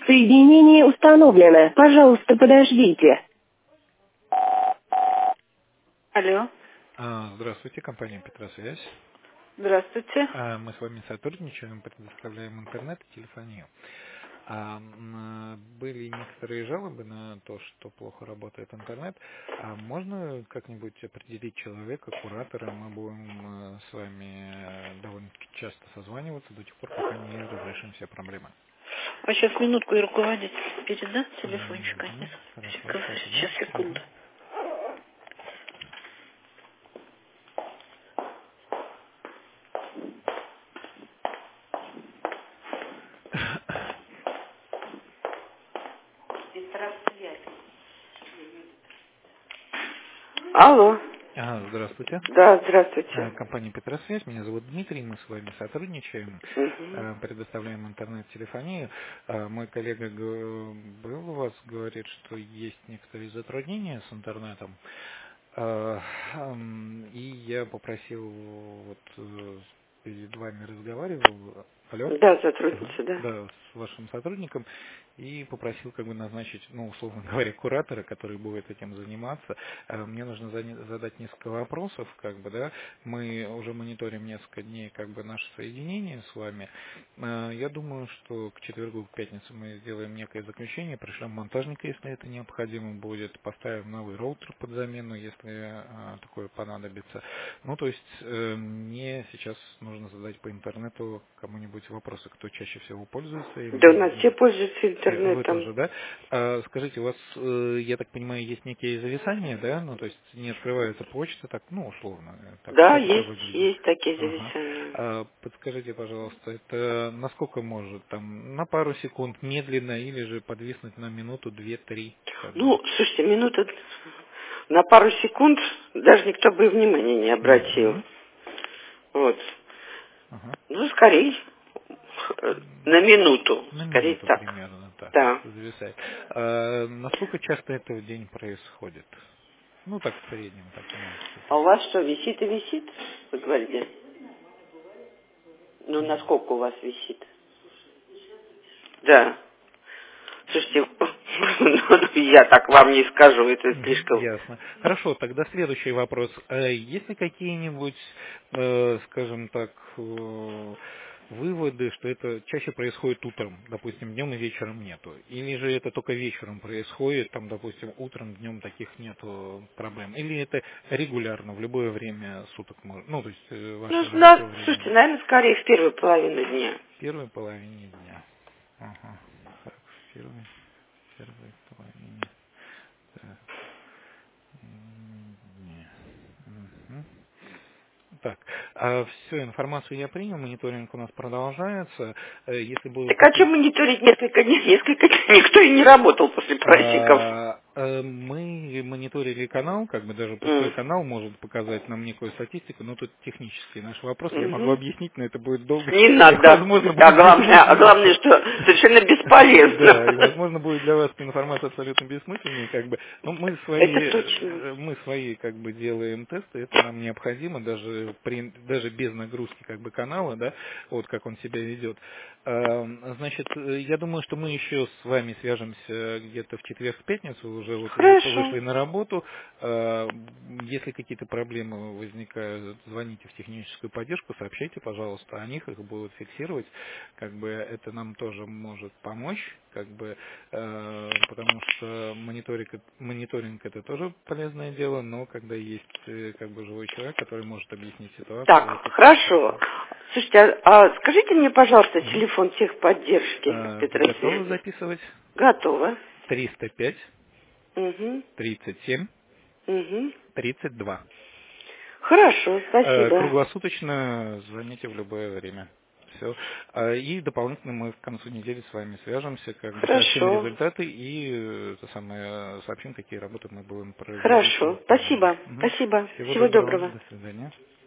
Соединение установлено. Пожалуйста, подождите. Алло. Здравствуйте, компания Петросвязь. Здравствуйте. Мы с вами сотрудничаем, предоставляем интернет и телефонию. Были некоторые жалобы на то, что плохо работает интернет. Можно как-нибудь определить человека, куратора? Мы будем с вами довольно-таки часто созваниваться до тех пор, пока не разрешим все проблемы. А сейчас минутку и руководитель передаст телефончик. Хорошо, Сейчас, секунду. Алло. Здравствуйте. Да, здравствуйте. Компания Петросвязь, меня зовут Дмитрий, мы с вами сотрудничаем, Мгм. предоставляем интернет-телефонию. Мой коллега был у вас, говорит, что есть некоторые затруднения с интернетом. И я попросил, перед вами разговаривал, алло, Да, сотрудница, да. да, с вашим сотрудником, и попросил назначить, условно говоря, куратора, который будет этим заниматься. Мне нужно задать несколько вопросов, да. Мы уже мониторим несколько дней, наше соединение с вами. Я думаю, что к четвергу, к пятнице мы сделаем некое заключение, пришлем монтажника, если это необходимо будет, поставим новый роутер под замену, если такое понадобится. То есть мне сейчас нужно задать по интернету кому-нибудь вопросы, кто чаще всего пользуется им. Да, у нас все пользуются Вы интернетом. тоже, да? Скажите, у вас, я так понимаю, есть некие зависания, да? То есть не открывается почта, так, условно, так, Да, как это выглядит? есть такие Ага. зависания. Подскажите, пожалуйста, это насколько может, на пару секунд медленно или же подвиснуть на минуту, две, три, Слушайте, минута на пару секунд даже никто бы и внимания не обратил. Мгм. Вот. Ага. Скорее, на минуту. На Скорее минуту так. примерно так вот Да. зависает. Насколько часто это в день происходит? Так в среднем, так можете. А у вас что, висит и висит? Вы говорите? Насколько у вас висит? Да. Слушайте, я так вам не скажу, это слишком. Ясно. Хорошо, тогда следующий вопрос. Есть ли какие-нибудь, скажем так, выводы, что это чаще происходит утром, допустим, днем и вечером нету? Или же это только вечером происходит, допустим, утром, днем таких нету проблем? Или это регулярно, в любое время суток может, то есть ваше рабочего Слушайте, времени? наверное, скорее в первую половину дня. В первой половине дня. Ага. Так, в первой половине. Так. Не. Мгм. Так, все, информацию я принял, мониторинг у нас продолжается. Если будут Так а что какие-то... мониторить несколько дней? Несколько дней никто и не работал после праздников. Мы мониторили канал, даже пустой М. канал может показать нам некую статистику, но тут технический наш вопрос, я могу Мгм. объяснить, но это будет долго, Не и, надо. возможно, А будет главное, бессмысленно. что совершенно Да, и бесполезно. возможно будет для вас информация абсолютно бессмысленной, Но Это точно. мы свои делаем тесты, это нам необходимо, даже без нагрузки канала, да, вот как он себя ведет. Значит, я думаю, что мы еще с вами свяжемся где-то в четверг, в пятницу, уже вы Хорошо. вышли на работу. Если какие-то проблемы возникают, звоните в техническую поддержку, сообщайте, пожалуйста, о них, их будут фиксировать. Это нам тоже может помочь, потому что мониторинг это тоже полезное дело, но когда есть живой человек, который может объяснить ситуацию, Так, это хорошо. хорошо. Слушайте, скажите мне, пожалуйста, Мгм. телефон техподдержки Готовы Петросвязи. записывать? Готово. 305 Угу. 37 Угу. 32. Хорошо, спасибо. Круглосуточно звоните в любое время. Все. И дополнительно мы к концу недели с вами свяжемся, сообщим Хорошо. результаты и сообщим, какие работы мы будем производить Хорошо. и выполнять. Спасибо. Спасибо. Всего Всего доброго. доброго. До свидания.